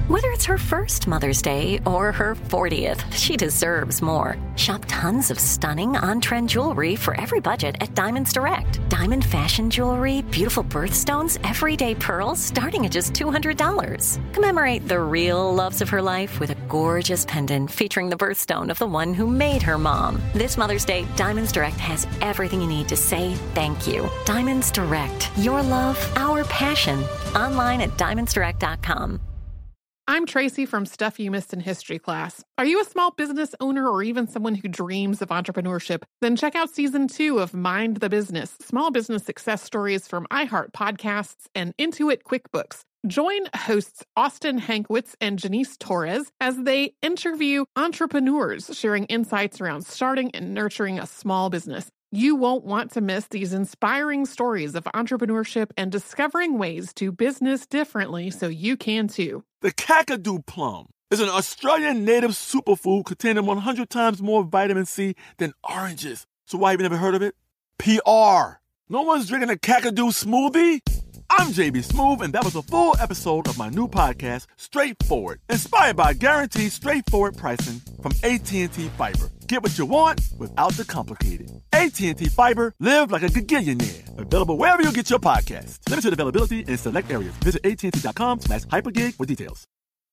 Whether it's her first Mother's Day or her 40th, she deserves more. Shop tons of stunning on-trend jewelry for every budget at Diamonds Direct. Diamond fashion jewelry, beautiful birthstones, everyday pearls starting at just $200. Commemorate the real loves of her life with a gorgeous pendant featuring the birthstone of the one who made her mom. This Mother's Day, Diamonds Direct has everything you need to say thank you. Diamonds Direct. Your love, our passion. Online at diamondsdirect.com. I'm Tracy from Stuff You Missed in History class. Are you a small business owner or even someone who dreams of entrepreneurship? Then check out Season 2 of Mind the Business, Small Business Success Stories from iHeart Podcasts and Intuit QuickBooks. Join hosts Austin Hankwitz and Janice Torres as they interview entrepreneurs sharing insights around starting and nurturing a small business. You won't want to miss these inspiring stories of entrepreneurship and discovering ways to business differently so you can too. The Kakadu plum is an Australian native superfood containing 100 times more vitamin C than oranges. So why have you never heard of it? PR. No one's drinking a Kakadu smoothie? I'm JB Smoove, and that was a full episode of my new podcast, Straightforward, inspired by guaranteed straightforward pricing from AT&T Fiber. Get what you want without the complicated. AT&T Fiber, live like a gigillionaire. Available wherever you get your podcasts. Limited availability in select areas. Visit AT&T.com/hypergig for details.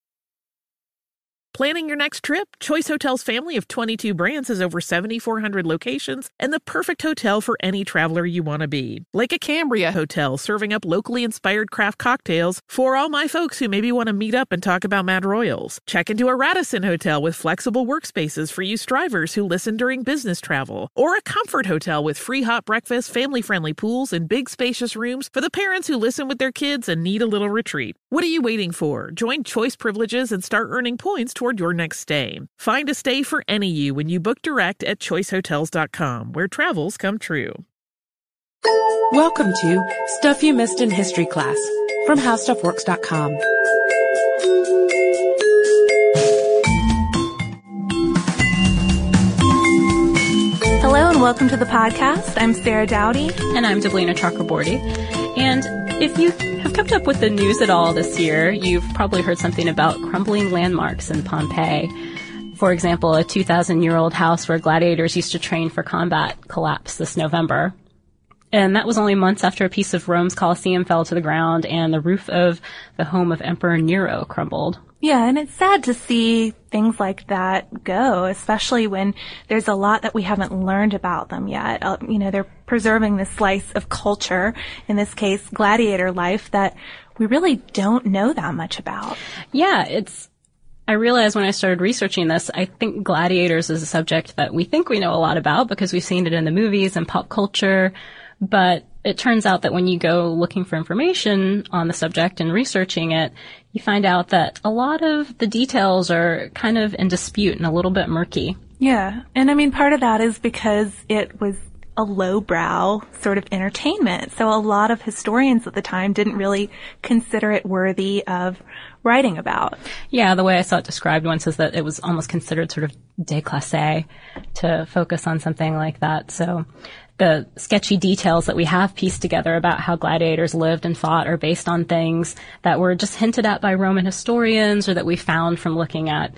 Planning your next trip? Choice Hotels' family of 22 brands has over 7,400 locations and the perfect hotel for any traveler you want to be. Like a Cambria Hotel, serving up locally inspired craft cocktails for all my folks who maybe want to meet up and talk about Mad Royals. Check into a Radisson Hotel with flexible workspaces for you strivers who listen during business travel. Or a Comfort Hotel with free hot breakfast, family-friendly pools, and big spacious rooms for the parents who listen with their kids and need a little retreat. What are you waiting for? Join Choice Privileges and start earning points toward your next stay. Find a stay for any you when you book direct at choicehotels.com, where travels come true. Welcome to Stuff You Missed in History class from HowStuffWorks.com. Hello and welcome to the podcast. I'm Sarah Dowdy. And I'm Deblina Chakraborty. And if you have kept up with the news at all this year, you've probably heard something about crumbling landmarks in Pompeii. For example, a 2,000-year-old house where gladiators used to train for combat collapsed this November. And that was only months after a piece of Rome's Colosseum fell to the ground and the roof of the home of Emperor Nero crumbled. Yeah, and it's sad to see things like that go, especially when there's a lot that we haven't learned about them yet. They're preserving this slice of culture, in this case, gladiator life, that we really don't know that much about. Yeah, I realized when I started researching this, I think gladiators is a subject that we think we know a lot about because we've seen it in the movies and pop culture, but it turns out that when you go looking for information on the subject and researching it, you find out that a lot of the details are kind of in dispute and a little bit murky. Yeah, and part of that is because it was a lowbrow sort of entertainment. So a lot of historians at the time didn't really consider it worthy of writing about. Yeah, the way I saw it described once is that it was almost considered sort of déclassé to focus on something like that. So the sketchy details that we have pieced together about how gladiators lived and fought are based on things that were just hinted at by Roman historians or that we found from looking at,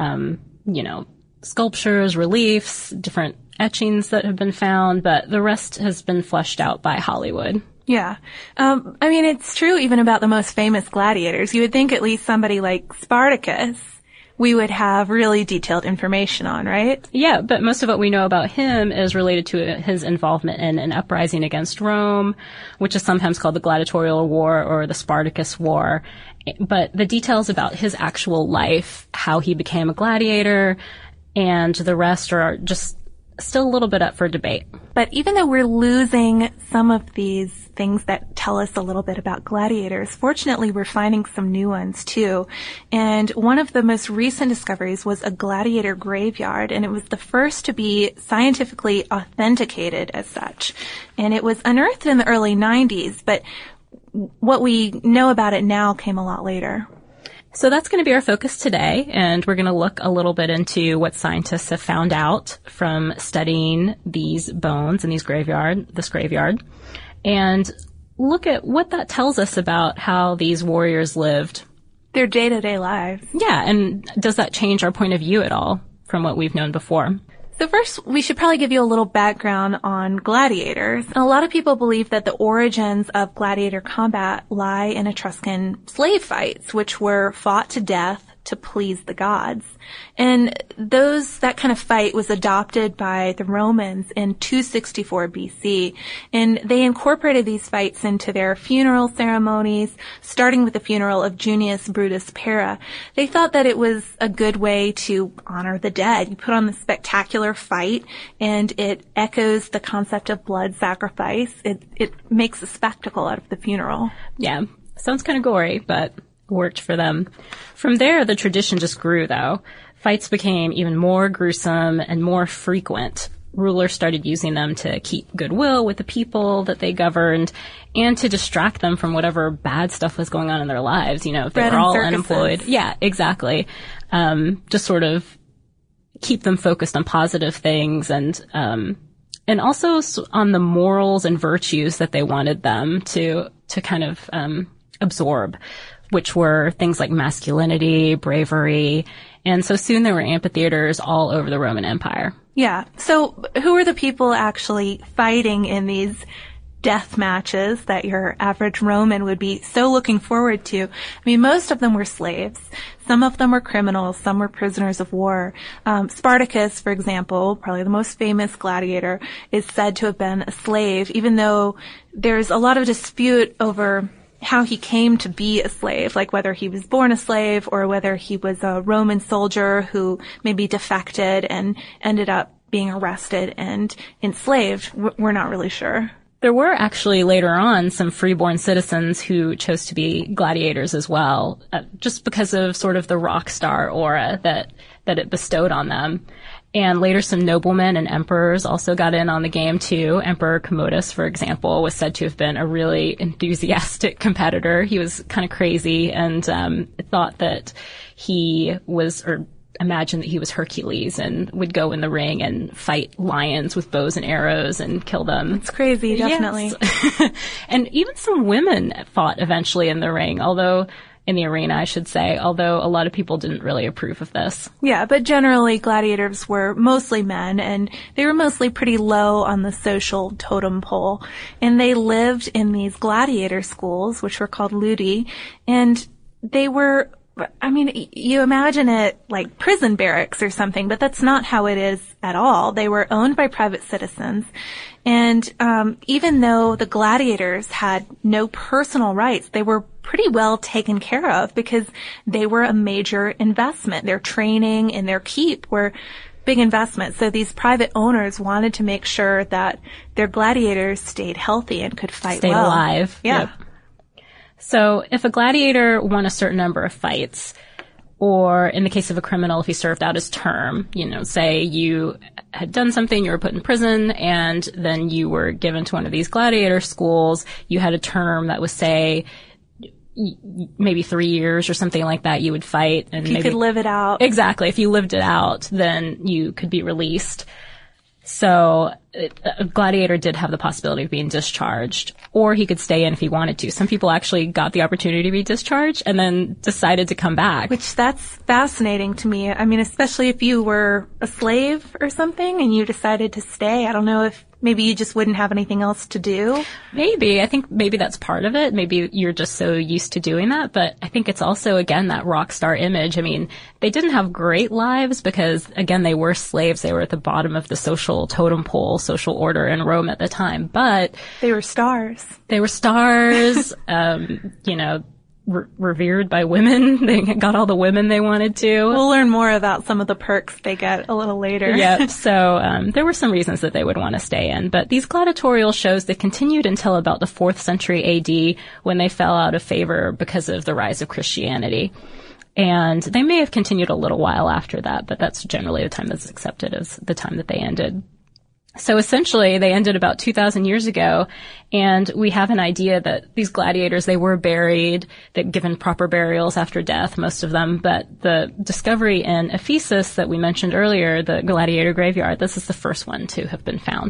sculptures, reliefs, different etchings that have been found, but the rest has been fleshed out by Hollywood. Yeah. It's true even about the most famous gladiators. You would think at least somebody like Spartacus we would have really detailed information on, right? Yeah, but most of what we know about him is related to his involvement in an uprising against Rome, which is sometimes called the Gladiatorial War or the Spartacus War. But the details about his actual life, how he became a gladiator, and the rest are just still a little bit up for debate. But even though we're losing some of these things that tell us a little bit about gladiators, fortunately we're finding some new ones too. And one of the most recent discoveries was a gladiator graveyard, and it was the first to be scientifically authenticated as such. And it was unearthed in the early 90s, but what we know about it now came a lot later. So that's going to be our focus today, and we're going to look a little bit into what scientists have found out from studying these bones in this graveyard, and look at what that tells us about how these warriors lived. their day-to-day lives. Yeah, and does that change our point of view at all from what we've known before? So first, we should probably give you a little background on gladiators. And a lot of people believe that the origins of gladiator combat lie in Etruscan slave fights, which were fought to death to please the gods. And that kind of fight was adopted by the Romans in 264 BC. And they incorporated these fights into their funeral ceremonies, starting with the funeral of Junius Brutus Pera. They thought that it was a good way to honor the dead. You put on this spectacular fight, and it echoes the concept of blood sacrifice. It makes a spectacle out of the funeral. Yeah, sounds kind of gory, but worked for them. From there, the tradition just grew, though. Fights became even more gruesome and more frequent. Rulers started using them to keep goodwill with the people that they governed and to distract them from whatever bad stuff was going on in their lives. You know, if they were all unemployed. Yeah, exactly. Just sort of keep them focused on positive things and also on the morals and virtues that they wanted them to kind of absorb, which were things like masculinity, bravery, and so soon there were amphitheaters all over the Roman Empire. Yeah. So who are the people actually fighting in these death matches that your average Roman would be so looking forward to? I mean, most of them were slaves. Some of them were criminals. Some were prisoners of war. Spartacus, for example, probably the most famous gladiator, is said to have been a slave, even though there's a lot of dispute over how he came to be a slave, like whether he was born a slave or whether he was a Roman soldier who maybe defected and ended up being arrested and enslaved. We're not really sure. There were actually later on some freeborn citizens who chose to be gladiators as well, just because of sort of the rock star aura that it bestowed on them. And later some noblemen and emperors also got in on the game too. Emperor Commodus, for example, was said to have been a really enthusiastic competitor. He was kind of crazy and thought that he was, or imagined that he was Hercules and would go in the ring and fight lions with bows and arrows and kill them. It's crazy, definitely. Yes. And even some women fought eventually in the ring, in the arena, I should say, although a lot of people didn't really approve of this. Yeah, but generally gladiators were mostly men, and they were mostly pretty low on the social totem pole. And they lived in these gladiator schools, which were called ludi, and they were, I mean, you imagine it like prison barracks or something, but that's not how it is at all. They were owned by private citizens. And even though the gladiators had no personal rights, they were pretty well taken care of because they were a major investment. Their training and their keep were big investments. So these private owners wanted to make sure that their gladiators stayed healthy and could fight well. Stayed alive. Yeah. Yep. So if a gladiator won a certain number of fights, or in the case of a criminal, if he served out his term, say you had done something, you were put in prison, and then you were given to one of these gladiator schools, you had a term that was, say, maybe 3 years or something like that, you would fight. And if you could live it out. Exactly. If you lived it out, then you could be released. So a gladiator did have the possibility of being discharged, or he could stay in if he wanted to. Some people actually got the opportunity to be discharged and then decided to come back. Which that's fascinating to me. I mean, especially if you were a slave or something and you decided to stay. I don't know if maybe you just wouldn't have anything else to do. Maybe. I think maybe that's part of it. Maybe you're just so used to doing that. But I think it's also, again, that rock star image. I mean, they didn't have great lives because, again, they were slaves. They were at the bottom of the social totem pole, social order in Rome at the time. But they were stars. They were stars, revered by women. They got all the women they wanted to. We'll learn more about some of the perks they get a little later. Yep. So there were some reasons that they would want to stay in. But these gladiatorial shows, they continued until about the 4th century AD when they fell out of favor because of the rise of Christianity. And they may have continued a little while after that, but that's generally the time that's accepted as the time that they ended. So essentially, they ended about 2,000 years ago, and we have an idea that these gladiators, they were buried, that given proper burials after death, most of them, but the discovery in Ephesus that we mentioned earlier, the gladiator graveyard, this is the first one to have been found.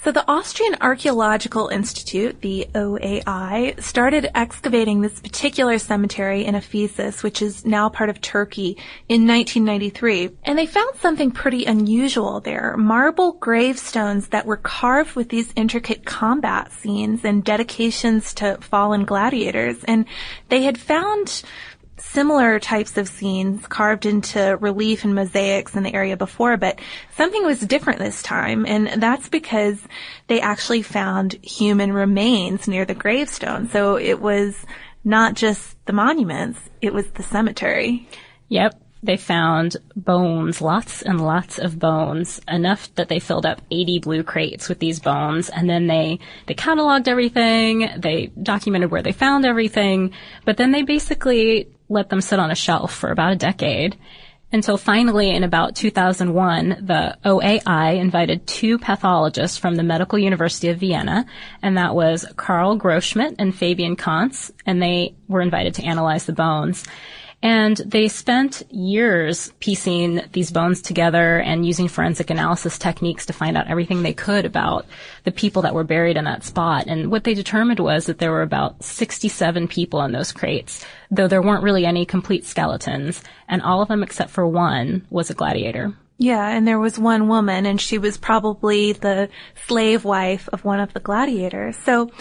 So the Austrian Archaeological Institute, the OAI, started excavating this particular cemetery in Ephesus, which is now part of Turkey, in 1993. And they found something pretty unusual there. Marble gravestones that were carved with these intricate combat scenes and dedications to fallen gladiators. And they had found similar types of scenes carved into relief and mosaics in the area before, but something was different this time, and that's because they actually found human remains near the gravestone. So it was not just the monuments, it was the cemetery. Yep. They found bones, lots and lots of bones, enough that they filled up 80 blue crates with these bones. And then they cataloged everything, they documented where they found everything, but then they basically let them sit on a shelf for about a decade until finally in about 2001, the OAI invited 2 pathologists from the Medical University of Vienna, and that was Karl Groschmidt and Fabian Kantz, and they were invited to analyze the bones. And they spent years piecing these bones together and using forensic analysis techniques to find out everything they could about the people that were buried in that spot. And what they determined was that there were about 67 people in those crates, though there weren't really any complete skeletons. And all of them except for one was a gladiator. Yeah, and there was one woman, and she was probably the slave wife of one of the gladiators. So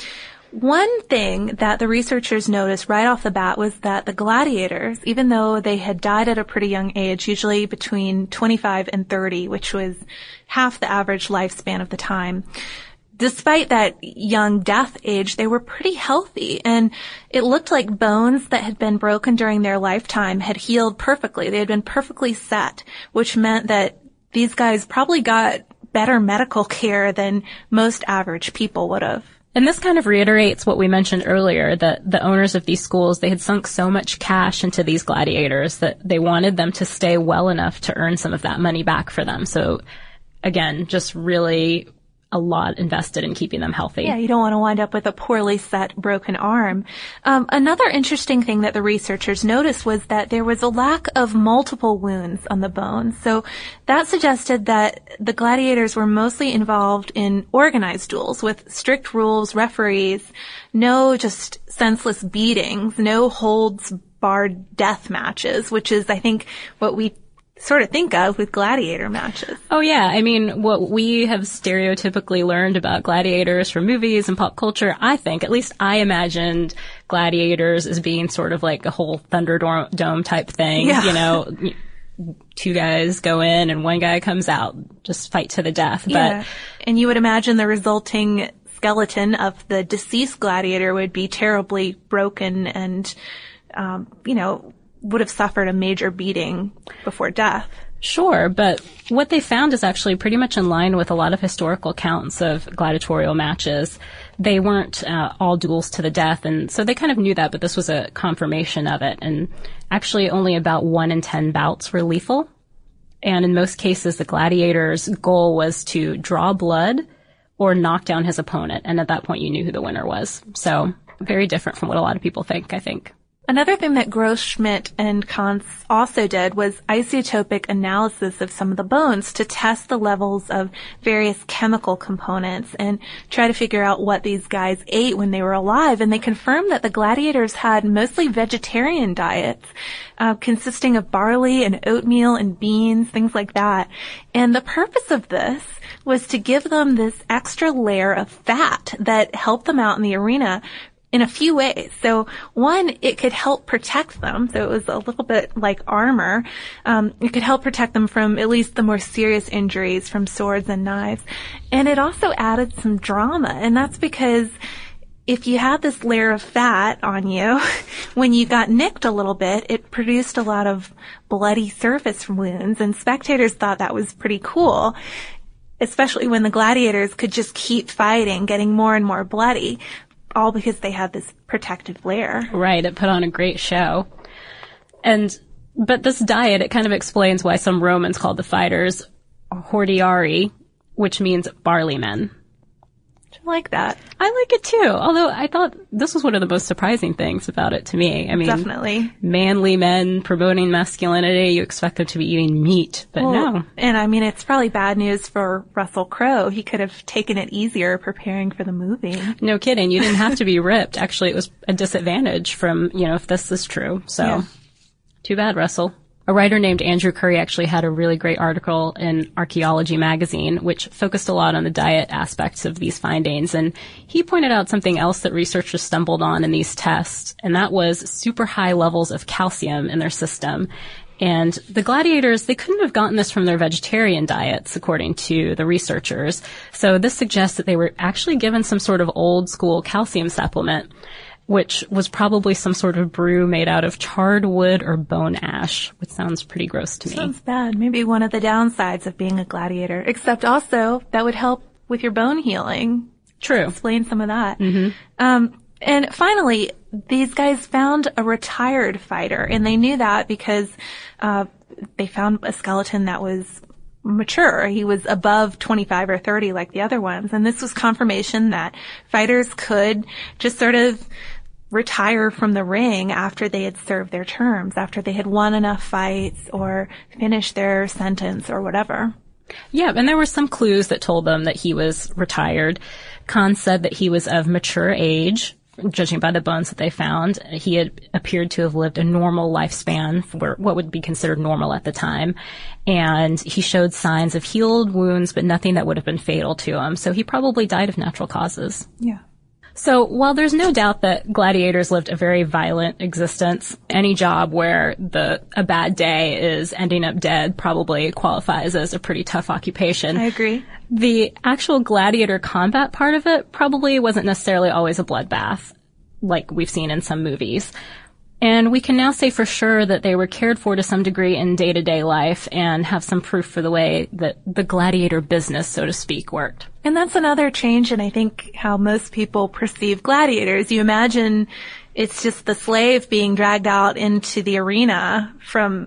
one thing that the researchers noticed right off the bat was that the gladiators, even though they had died at a pretty young age, usually between 25 and 30, which was half the average lifespan of the time, despite that young death age, they were pretty healthy, and it looked like bones that had been broken during their lifetime had healed perfectly. They had been perfectly set, which meant that these guys probably got better medical care than most average people would have. And this kind of reiterates what we mentioned earlier, that the owners of these schools, they had sunk so much cash into these gladiators that they wanted them to stay well enough to earn some of that money back for them. So again, just really a lot invested in keeping them healthy. Yeah, you don't want to wind up with a poorly set broken arm. Another interesting thing that the researchers noticed was that there was a lack of multiple wounds on the bones. So that suggested that the gladiators were mostly involved in organized duels with strict rules, referees, no just senseless beatings, no holds barred death matches, which is, I think, what we sort of think of with gladiator matches. Oh yeah, I mean, what we have stereotypically learned about gladiators from movies and pop culture, I think, at least I imagined gladiators as being sort of like a whole Thunderdome type thing. Yeah. You know, 2 guys go in and 1 guy comes out, just fight to the death. Yeah. And you would imagine the resulting skeleton of the deceased gladiator would be terribly broken and, would have suffered a major beating before death. Sure, but what they found is actually pretty much in line with a lot of historical accounts of gladiatorial matches. They weren't all duels to the death, and so they kind of knew that, but this was a confirmation of it. And actually only about 1 in 10 bouts were lethal. And in most cases, the gladiator's goal was to draw blood or knock down his opponent. And at that point, you knew who the winner was. So very different from what a lot of people think, I think. Another thing that Groschmidt and Kantz also did was isotopic analysis of some of the bones to test the levels of various chemical components and try to figure out what these guys ate when they were alive. And they confirmed that the gladiators had mostly vegetarian diets, consisting of barley and oatmeal and beans, things like that. And the purpose of this was to give them this extra layer of fat that helped them out in the arena in a few ways. So one, it could help protect them. So it was a little bit like armor. It could help protect them from at least the more serious injuries from swords and knives. And it also added some drama. And that's because if you had this layer of fat on you, when you got nicked a little bit, it produced a lot of bloody surface wounds. And spectators thought that was pretty cool, especially when the gladiators could just keep fighting, getting more and more bloody, all because they had this protective layer. Right, it put on a great show. But this diet, it kind of explains why some Romans called the fighters hordearii, which means barley men. I like that. I like it too, although I thought this was one of the most surprising things about it to me. I mean, Definitely. Manly men promoting masculinity, you expect them to be eating meat, but no. And I mean, it's probably bad news for Russell Crowe. He could have taken it easier preparing for the movie. No kidding. You didn't have to be ripped. Actually, it was a disadvantage from, if this is true. So, Too bad, Russell. A writer named Andrew Curry actually had a really great article in Archaeology magazine, which focused a lot on the diet aspects of these findings. And he pointed out something else that researchers stumbled on in these tests, and that was super high levels of calcium in their system. And the gladiators, they couldn't have gotten this from their vegetarian diets, according to the researchers. So this suggests that they were actually given some sort of old school calcium supplement, which was probably some sort of brew made out of charred wood or bone ash, which sounds pretty gross to me. Sounds bad. Maybe one of the downsides of being a gladiator. Except also, that would help with your bone healing. True. Explain some of that. Mm-hmm. And finally, these guys found a retired fighter, and they knew that because they found a skeleton that was mature. He was above 25 or 30 like the other ones. And this was confirmation that fighters could just sort of retire from the ring after they had served their terms, after they had won enough fights or finished their sentence or whatever. Yeah, and there were some clues that told them that he was retired. Khan said that he was of mature age, judging by the bones that they found. He had appeared to have lived a normal lifespan for what would be considered normal at the time. And he showed signs of healed wounds, but nothing that would have been fatal to him. So he probably died of natural causes. Yeah. So while there's no doubt that gladiators lived a very violent existence, any job where a bad day is ending up dead probably qualifies as a pretty tough occupation. I agree. The actual gladiator combat part of it probably wasn't necessarily always a bloodbath, like we've seen in some movies. And we can now say for sure that they were cared for to some degree in day-to-day life and have some proof for the way that the gladiator business, so to speak, worked. And that's another change in, I think, how most people perceive gladiators. You imagine it's just the slave being dragged out into the arena from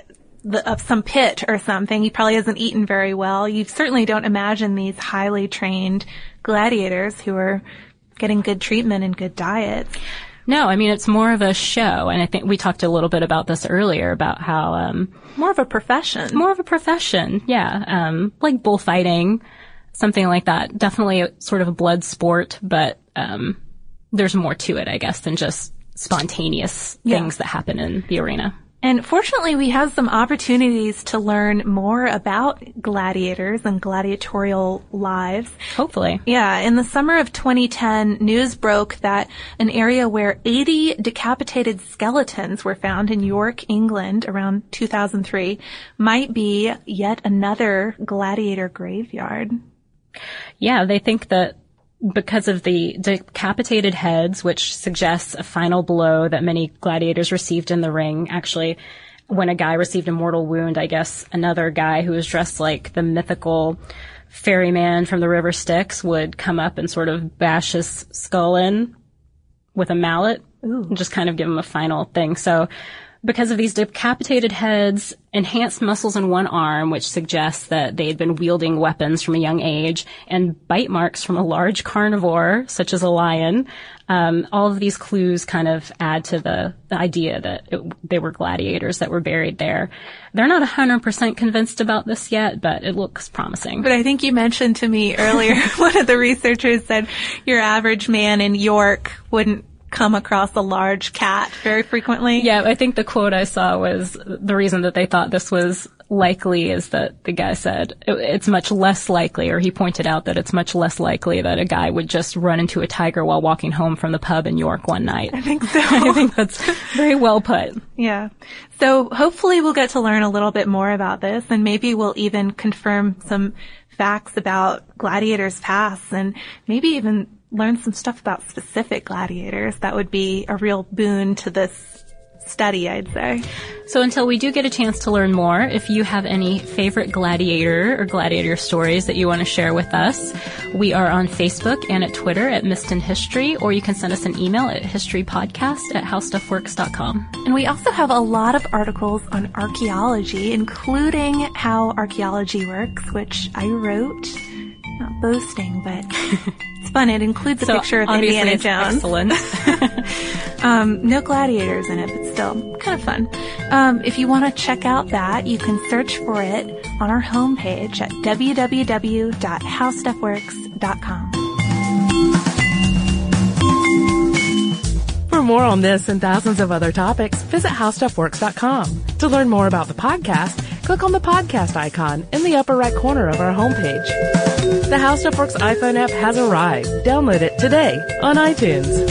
of some pit or something. He probably hasn't eaten very well. You certainly don't imagine these highly trained gladiators who are getting good treatment and good diets. No, I mean, it's more of a show, and I think we talked a little bit about this earlier, about how more of a profession. More of a profession, yeah. Like bullfighting, something like that. Definitely sort of a blood sport, but there's more to it, I guess, than just spontaneous things that happen in the arena. And fortunately, we have some opportunities to learn more about gladiators and gladiatorial lives. Hopefully. Yeah. In the summer of 2010, news broke that an area where 80 decapitated skeletons were found in York, England around 2003 might be yet another gladiator graveyard. Yeah, they think that because of the decapitated heads, which suggests a final blow that many gladiators received in the ring. Actually, when a guy received a mortal wound, I guess another guy who was dressed like the mythical ferryman from the River Styx would come up and sort of bash his skull in with a mallet. Ooh. And just kind of give him a final thing. So because of these decapitated heads, enhanced muscles in one arm, which suggests that they had been wielding weapons from a young age, and bite marks from a large carnivore, such as a lion, all of these clues kind of add to the idea that they were gladiators that were buried there. They're not 100% convinced about this yet, but it looks promising. But I think you mentioned to me earlier, one of the researchers said your average man in York wouldn't come across a large cat very frequently. Yeah, I think the quote I saw was the reason that they thought this was likely is that the guy said it's much less likely, or he pointed out that it's much less likely that a guy would just run into a tiger while walking home from the pub in York one night. I think so. I think that's very well put. Yeah. So hopefully we'll get to learn a little bit more about this, and maybe we'll even confirm some facts about gladiators' past, and maybe even learn some stuff about specific gladiators. That would be a real boon to this study, I'd say. So until we do get a chance to learn more, if you have any favorite gladiator or gladiator stories that you want to share with us, we are on Facebook and at Twitter at Missed in History, or you can send us an email at historypodcast@howstuffworks.com. And we also have a lot of articles on archaeology, including How Archaeology Works, which I wrote. Not boasting, but it's fun. It includes a picture of Indiana Jones. Excellent. No gladiators in it, but still kind of fun. If you want to check out that, you can search for it on our homepage at www.howstuffworks.com. For more on this and thousands of other topics, visit howstuffworks.com. To learn more about the podcast, click on the podcast icon in the upper right corner of our homepage. The How Stuff Works iPhone app has arrived. Download it today on iTunes.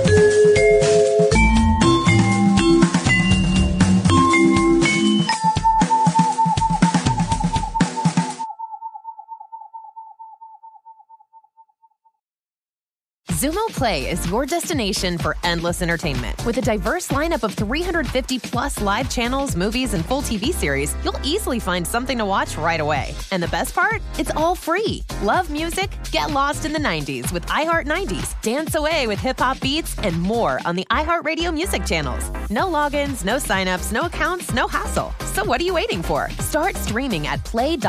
Xumo Play is your destination for endless entertainment. With a diverse lineup of 350-plus live channels, movies, and full TV series, you'll easily find something to watch right away. And the best part? It's all free. Love music? Get lost in the 90s with iHeart 90s, dance away with hip-hop beats, and more on the iHeartRadio music channels. No logins, no signups, no accounts, no hassle. So what are you waiting for? Start streaming at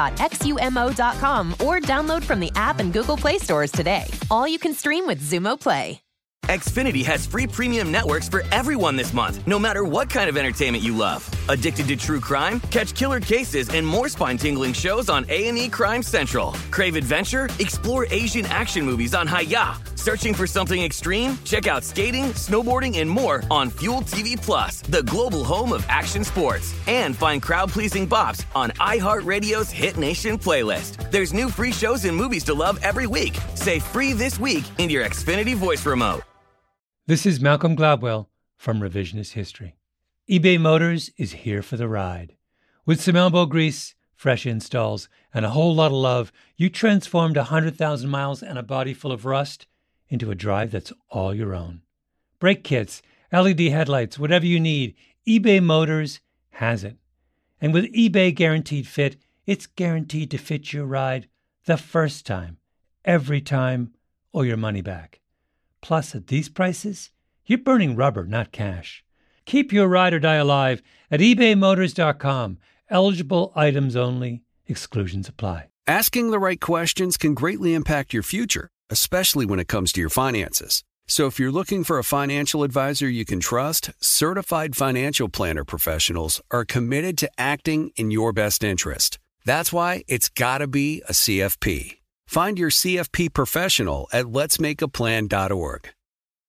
play.xumo.com or download from the app and Google Play stores today. All you can stream with Xumo Play. Xfinity has free premium networks for everyone this month, no matter what kind of entertainment you love. Addicted to true crime? Catch killer cases and more spine-tingling shows on A&E Crime Central. Crave adventure? Explore Asian action movies on Hi-Ya. Searching for something extreme? Check out skating, snowboarding, and more on Fuel TV Plus, the global home of action sports. And find crowd-pleasing bops on iHeartRadio's Hit Nation playlist. There's new free shows and movies to love every week. Say free this week in your Xfinity voice remote. This is Malcolm Gladwell from Revisionist History. eBay Motors is here for the ride. With some elbow grease, fresh installs, and a whole lot of love, you transformed 100,000 miles and a body full of rust into a drive that's all your own. Brake kits, LED headlights, whatever you need, eBay Motors has it. And with eBay Guaranteed Fit, it's guaranteed to fit your ride the first time, every time, or your money back. Plus, at these prices, you're burning rubber, not cash. Keep your ride or die alive at ebaymotors.com. Eligible items only. Exclusions apply. Asking the right questions can greatly impact your future, especially when it comes to your finances. So if you're looking for a financial advisor you can trust, certified financial planner professionals are committed to acting in your best interest. That's why it's got to be a CFP. Find your CFP professional at letsmakeaplan.org.